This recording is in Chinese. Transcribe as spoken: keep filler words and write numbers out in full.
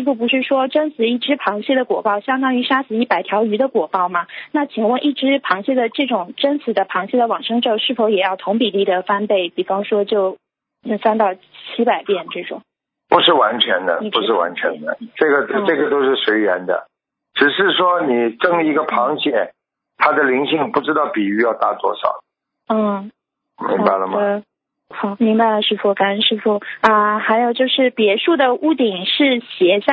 师傅不是说蒸死一只螃蟹的果报相当于杀死一百条鱼的果报吗？那请问一只螃蟹的这种蒸死的螃蟹的往生咒是否也要同比例的翻倍？比方说就翻到七百遍这种？ 不是完全的，不是完全的，这个这个都是随缘的，只是说你蒸一个螃蟹，它的灵性不知道比鱼要大多少。 嗯， 明白了吗？ 好，明白了，师傅，感恩师傅啊、还有就是别墅的屋顶是斜向